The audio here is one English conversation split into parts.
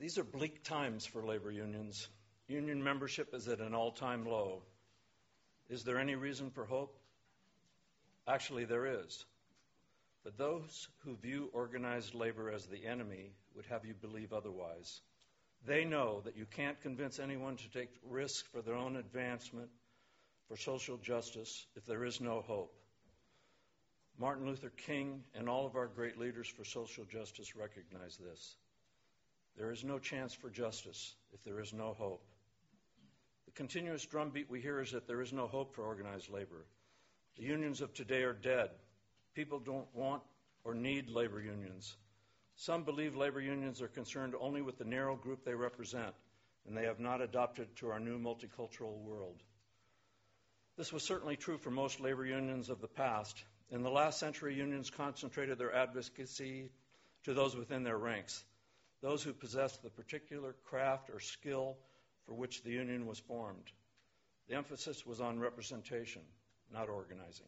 These are bleak times for labor unions. Union membership is at an all-time low. Is there any reason for hope? Actually, there is. But those who view organized labor as the enemy would have you believe otherwise. They know that you can't convince anyone to take risks for their own advancement, for social justice, if there is no hope. Martin Luther King and all of our great leaders for social justice recognize this. There is no chance for justice if there is no hope. The continuous drumbeat we hear is that there is no hope for organized labor. The unions of today are dead. People don't want or need labor unions. Some believe labor unions are concerned only with the narrow group they represent, and they have not adopted to our new multicultural world. This was certainly true for most labor unions of the past. In the last century, unions concentrated their advocacy to those within their ranks, those who possessed the particular craft or skill for which the union was formed. The emphasis was on representation, not organizing.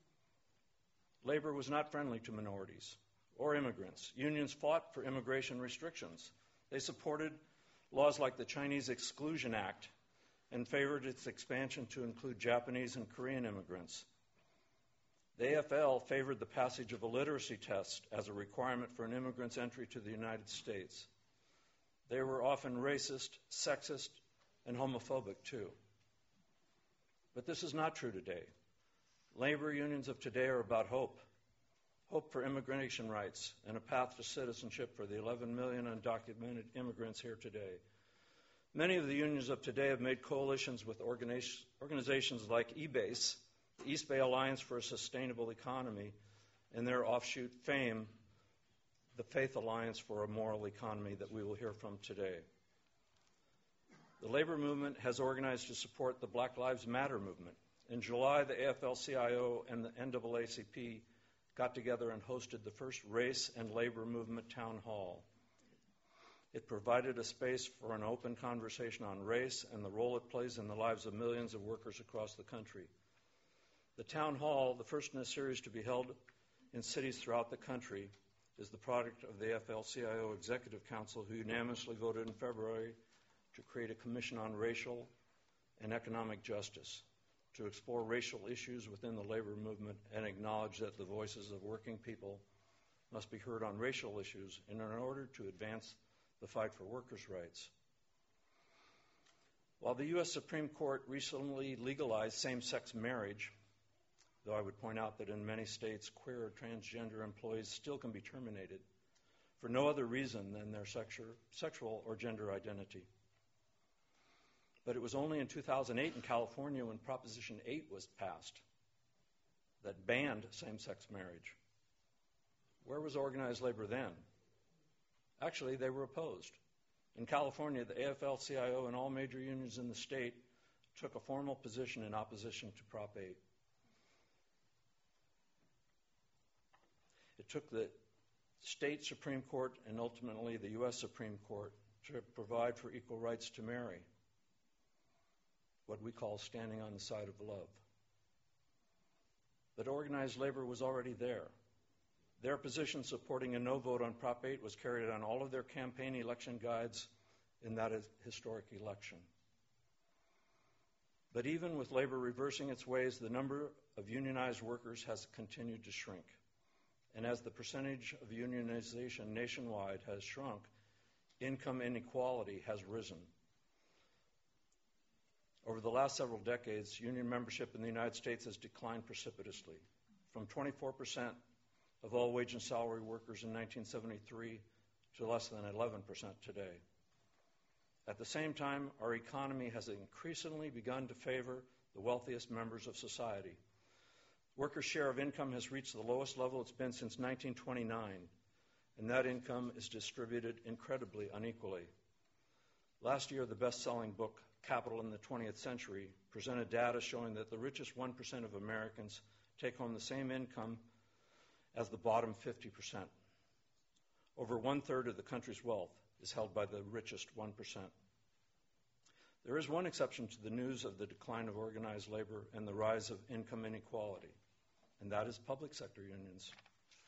Labor was not friendly to minorities or immigrants. Unions fought for immigration restrictions. They supported laws like the Chinese Exclusion Act and favored its expansion to include Japanese and Korean immigrants. The AFL favored the passage of a literacy test as a requirement for an immigrant's entry to the United States. They were often racist, sexist, and homophobic too. But this is not true today. Labor unions of today are about hope. Hope for immigration rights and a path to citizenship for the 11 million undocumented immigrants here today. Many of the unions of today have made coalitions with organizations like EBASE, the East Bay Alliance for a Sustainable Economy, and their offshoot FAME, the Faith Alliance for a Moral Economy, that we will hear from today. The labor movement has organized to support the Black Lives Matter movement. In July, the AFL-CIO and the NAACP got together and hosted the first Race and Labor Movement Town Hall. It provided a space for an open conversation on race and the role it plays in the lives of millions of workers across the country. The Town Hall, the first in a series to be held in cities throughout the country, is the product of the AFL-CIO Executive Council, who unanimously voted in February to create a commission on racial and economic justice, to explore racial issues within the labor movement and acknowledge that the voices of working people must be heard on racial issues in order to advance the fight for workers' rights. While the U.S. Supreme Court recently legalized same-sex marriage, though I would point out that in many states, queer or transgender employees still can be terminated for no other reason than their sexual or gender identity. But it was only in 2008 in California, when Proposition 8 was passed, that banned same-sex marriage. Where was organized labor then? Actually, they were opposed. In California, the AFL-CIO and all major unions in the state took a formal position in opposition to Prop 8. It took the state Supreme Court and ultimately the U.S. Supreme Court to provide for equal rights to marry, what we call standing on the side of love. But organized labor was already there. Their position supporting a no vote on Prop 8 was carried on all of their campaign election guides in that historic election. But even with labor reversing its ways, the number of unionized workers has continued to shrink. And as the percentage of unionization nationwide has shrunk, income inequality has risen. Over the last several decades, union membership in the United States has declined precipitously, from 24% of all wage and salary workers in 1973 to less than 11% today. At the same time, our economy has increasingly begun to favor the wealthiest members of society. Workers' share of income has reached the lowest level it's been since 1929, and that income is distributed incredibly unequally. Last year, the best-selling book, Capital in the 20th Century, presented data showing that the richest 1% of Americans take home the same income as the bottom 50%. Over one-third of the country's wealth is held by the richest 1%. There is one exception to the news of the decline of organized labor and the rise of income inequality, and that is public sector unions.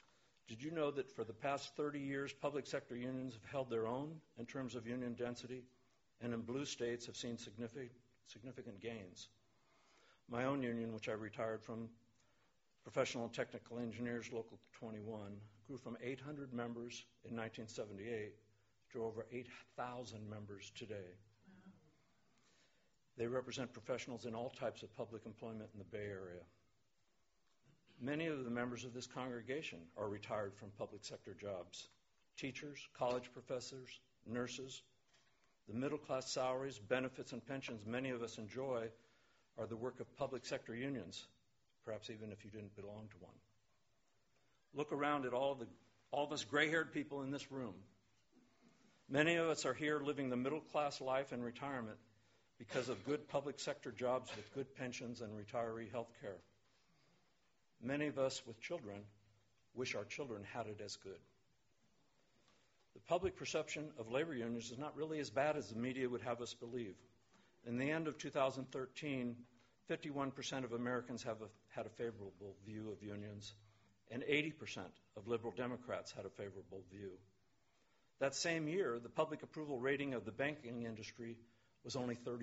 Did you know that for the past 30 years, public sector unions have held their own in terms of union density, and in blue states have seen significant gains? My own union, which I retired from, Professional and Technical Engineers Local 21, grew from 800 members in 1978 to over 8,000 members today. Wow. They represent professionals in all types of public employment in the Bay Area. Many of the members of this congregation are retired from public sector jobs. Teachers, college professors, nurses. The middle-class salaries, benefits, and pensions many of us enjoy are the work of public sector unions, perhaps even if you didn't belong to one. Look around at all of us gray-haired people in this room. Many of us are here living the middle-class life in retirement because of good public sector jobs with good pensions and retiree health care. Many of us with children wish our children had it as good. The public perception of labor unions is not really as bad as the media would have us believe. In the end of 2013, 51% of Americans had a favorable view of unions, and 80% of liberal Democrats had a favorable view. That same year, the public approval rating of the banking industry was only 33%.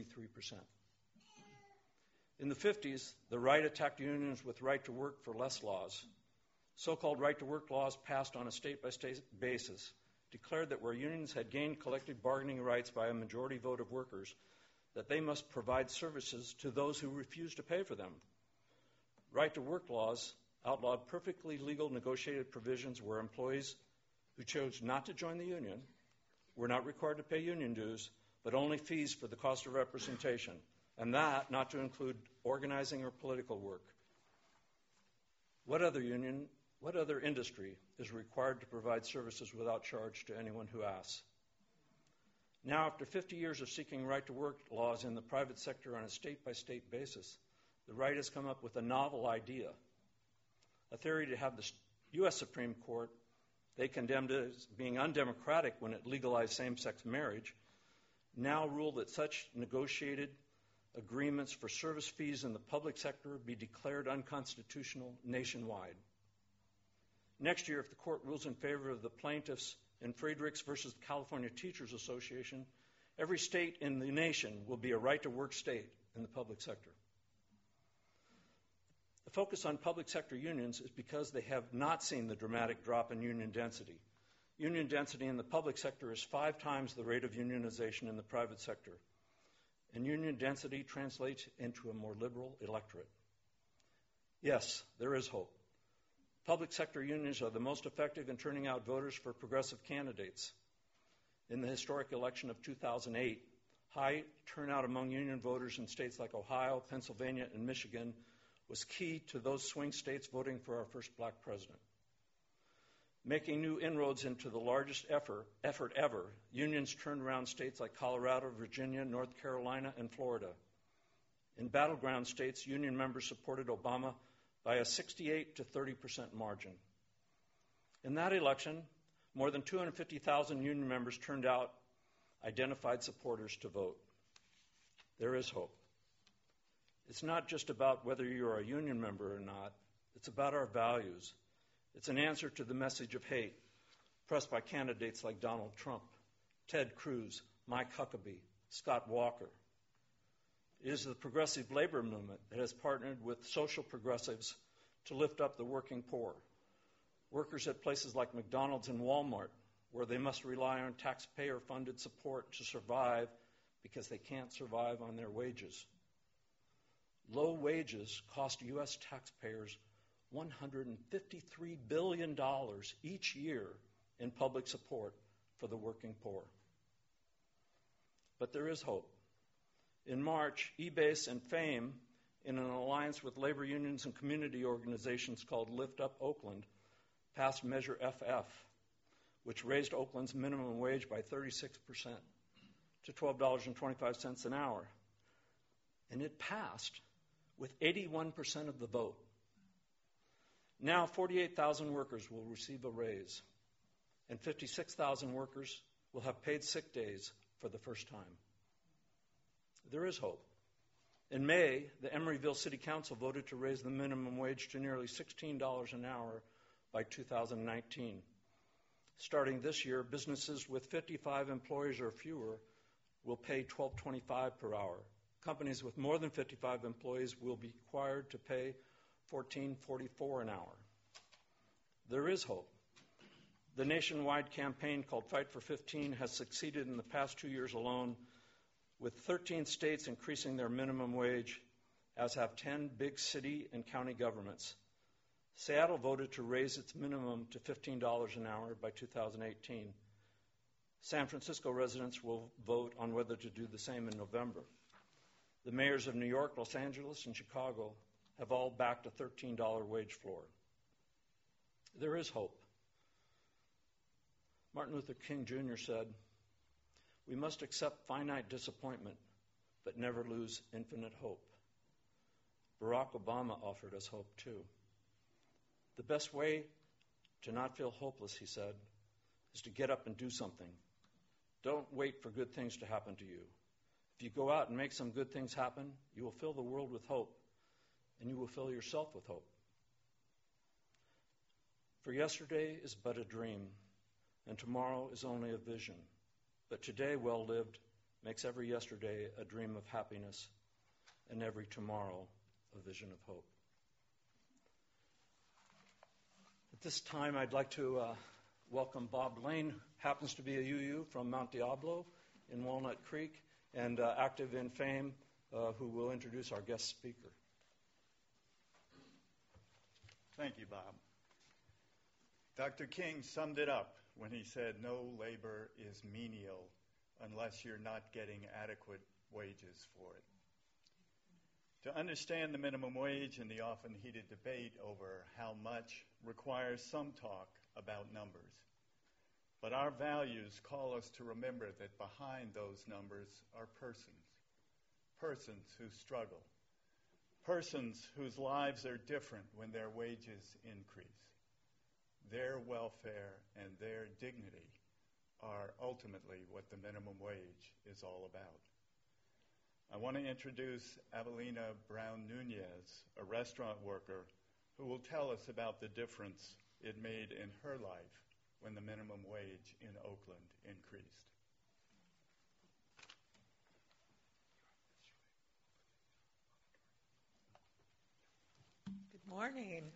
In the 50s, the right attacked unions with right-to-work for less laws. So-called right-to-work laws passed on a state-by-state basis declared that where unions had gained collective bargaining rights by a majority vote of workers, that they must provide services to those who refused to pay for them. Right-to-work laws outlawed perfectly legal negotiated provisions where employees who chose not to join the union were not required to pay union dues, but only fees for the cost of representation, and that not to include organizing or political work. What other industry is required to provide services without charge to anyone who asks? Now, after 50 years of seeking right-to-work laws in the private sector on a state-by-state basis, the right has come up with a novel idea, a theory to have the U.S. Supreme Court, they condemned it as being undemocratic when it legalized same-sex marriage, now rule that such negotiated agreements for service fees in the public sector be declared unconstitutional nationwide. Next year, if the court rules in favor of the plaintiffs in Friedrichs versus the California Teachers Association, every state in the nation will be a right-to-work state in the public sector. The focus on public sector unions is because they have not seen the dramatic drop in union density. Union density in the public sector is 5 times the rate of unionization in the private sector. And union density translates into a more liberal electorate. Yes, there is hope. Public sector unions are the most effective in turning out voters for progressive candidates. In the historic election of 2008, high turnout among union voters in states like Ohio, Pennsylvania, and Michigan was key to those swing states voting for our first black president. Making new inroads into the largest effort ever, unions turned around states like Colorado, Virginia, North Carolina, and Florida. In battleground states, union members supported Obama by a 68 to 30% margin. In that election, more than 250,000 union members turned out identified supporters to vote. There is hope. It's not just about whether you're a union member or not. It's about our values. It's an answer to the message of hate pressed by candidates like Donald Trump, Ted Cruz, Mike Huckabee, Scott Walker. It is the progressive labor movement that has partnered with social progressives to lift up the working poor. Workers at places like McDonald's and Walmart, where they must rely on taxpayer-funded support to survive because they can't survive on their wages. Low wages cost U.S. taxpayers $153 billion each year in public support for the working poor. But there is hope. In March, eBase and FAME, in an alliance with labor unions and community organizations called Lift Up Oakland, passed Measure FF, which raised Oakland's minimum wage by 36% to $12.25 an hour. And it passed with 81% of the vote. Now 48,000 workers will receive a raise, and 56,000 workers will have paid sick days for the first time. There is hope. In May, the Emeryville City Council voted to raise the minimum wage to nearly $16 an hour by 2019. Starting this year, businesses with 55 employees or fewer will pay $12.25 per hour. Companies with more than 55 employees will be required to pay $14.44 an hour. There is hope. The nationwide campaign called Fight for 15 has succeeded in the past 2 years alone, with 13 states increasing their minimum wage, as have 10 big city and county governments. Seattle voted to raise its minimum to $15 an hour by 2018. San Francisco residents will vote on whether to do the same in November. The mayors of New York, Los Angeles, and Chicago have all backed a $13 wage floor. There is hope. Martin Luther King Jr. said, "We must accept finite disappointment, but never lose infinite hope." Barack Obama offered us hope too. The best way to not feel hopeless, he said, is to get up and do something. Don't wait for good things to happen to you. If you go out and make some good things happen, you will fill the world with hope, and you will fill yourself with hope. For yesterday is but a dream, and tomorrow is only a vision. But today, well lived, makes every yesterday a dream of happiness, and every tomorrow a vision of hope. At this time, I'd like to welcome Bob Lane, who happens to be a UU from Mount Diablo in Walnut Creek, and active in fame, who will introduce our guest speaker. Thank you, Bob. Dr. King summed it up when he said, "No labor is menial unless you're not getting adequate wages for it." To understand the minimum wage and the often heated debate over how much requires some talk about numbers. But our values call us to remember that behind those numbers are persons who struggle, persons whose lives are different when their wages increase. Their welfare and their dignity are ultimately what the minimum wage is all about. I want to introduce Avelina Brown Nunez, a restaurant worker who will tell us about the difference it made in her life when the minimum wage in Oakland increased. Good morning.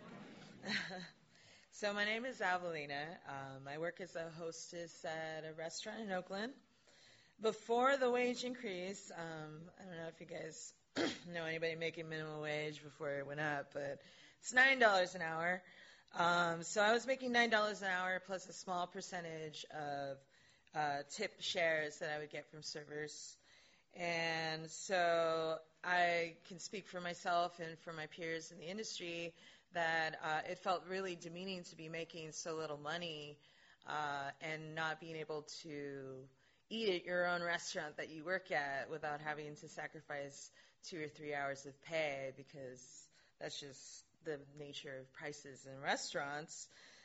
So my name is Avelina. I work as a hostess at a restaurant in Oakland. Before the wage increase, I don't know if you guys know anybody making minimum wage before it went up, but it's $9 an hour. So I was making $9 an hour plus a small percentage of tip shares that I would get from servers. And so I can speak for myself and for my peers in the industry that it felt really demeaning to be making so little money and not being able to eat at your own restaurant that you work at without having to sacrifice 2 or 3 hours of pay, because that's just the nature of prices in restaurants.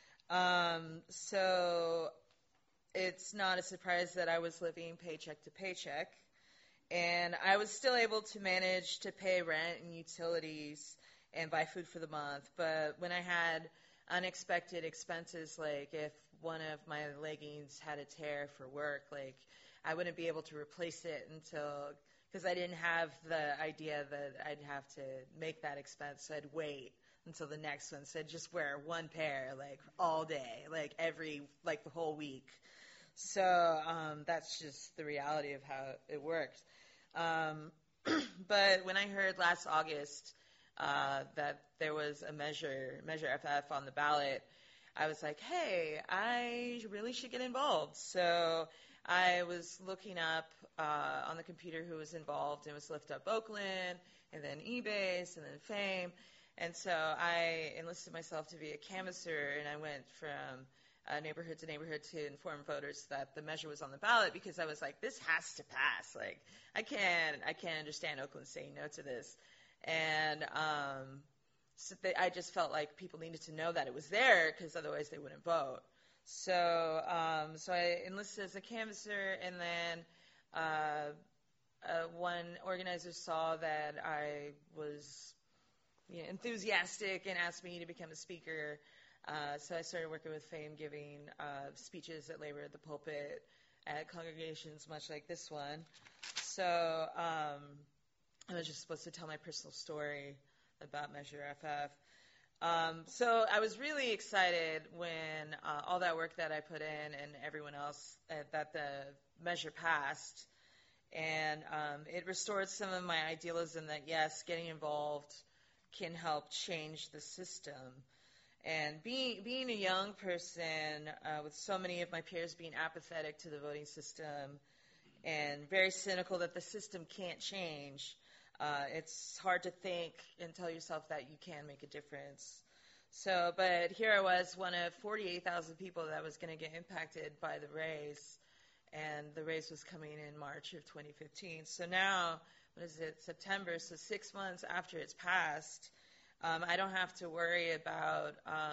So it's not a surprise that I was living paycheck to paycheck, and I was still able to manage to pay rent and utilities and buy food for the month. But when I had unexpected expenses, like if one of my leggings had a tear for work, like I wouldn't be able to replace it because I didn't have the idea that I'd have to make that expense. So I'd wait until the next one. So I'd just wear one pair like all day, like the whole week. So that's just the reality of how it worked. But when I heard last August that there was a Measure FF on the ballot, I was like, hey, I really should get involved. So I was looking up on the computer who was involved, and it was Lift Up Oakland, and then eBase, and then Fame. And so I enlisted myself to be a canvasser, and I went from neighborhood to neighborhood to inform voters that the measure was on the ballot, because I was like, this has to pass. Like, I can't understand Oakland saying no to this. And so I just felt like people needed to know that it was there, because otherwise they wouldn't vote. So I enlisted as a canvasser, and then one organizer saw that I was enthusiastic and asked me to become a speaker. So I started working with FAME, giving speeches at labor at the pulpit at congregations much like this one. So I was just supposed to tell my personal story about Measure FF. So I was really excited when all that work that I put in and everyone else that the measure passed. And it restored some of my idealism that, yes, getting involved can help change the system. And being a young person with so many of my peers being apathetic to the voting system and very cynical that the system can't change, it's hard to think and tell yourself that you can make a difference. So, but here I was, one of 48,000 people that was going to get impacted by the race, and the race was coming in March of 2015. So now, what is it, September, so 6 months after it's passed, I don't have to worry about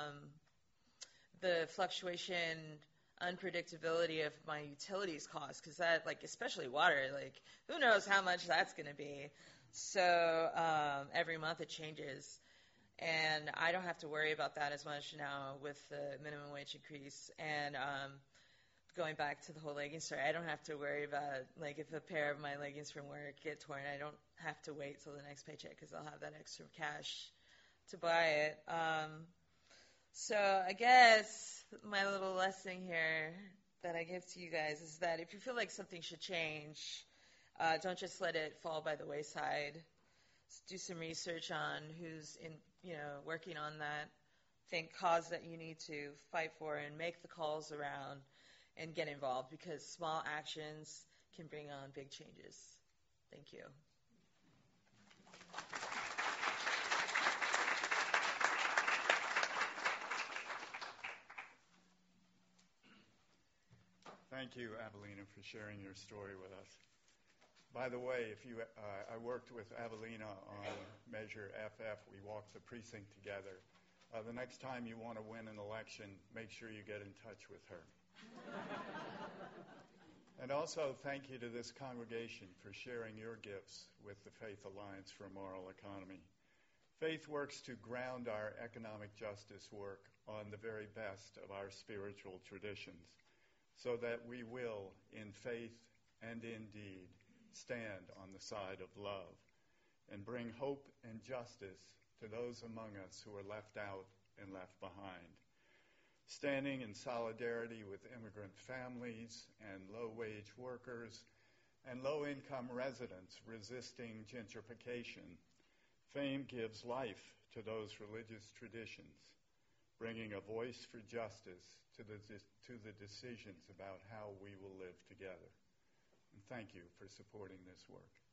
the fluctuation, unpredictability of my utilities costs, because that, like, especially water, like, who knows how much that's going to be. So every month it changes. And I don't have to worry about that as much now with the minimum wage increase. And going back to the whole leggings story, I don't have to worry about, like, if a pair of my leggings from work get torn, I don't have to wait till the next paycheck because I'll have that extra cash to buy it. So I guess my little lesson here that I give to you guys is that if you feel like something should change, don't just let it fall by the wayside. Do some research on who's working on that cause that you need to fight for, and make the calls around and get involved, because small actions can bring on big changes. Thank you. Thank you, Avelina, for sharing your story with us. By the way, I worked with Avelina on Measure FF. We walked the precinct together. The next time you want to win an election, make sure you get in touch with her. And also, thank you to this congregation for sharing your gifts with the Faith Alliance for a Moral Economy. Faith works to ground our economic justice work on the very best of our spiritual traditions, so that we will, in faith and in deed, stand on the side of love and bring hope and justice to those among us who are left out and left behind. Standing in solidarity with immigrant families and low-wage workers and low-income residents resisting gentrification, FAME gives life to those religious traditions, bringing a voice for justice to the decisions about how we will live together. And thank you for supporting this work.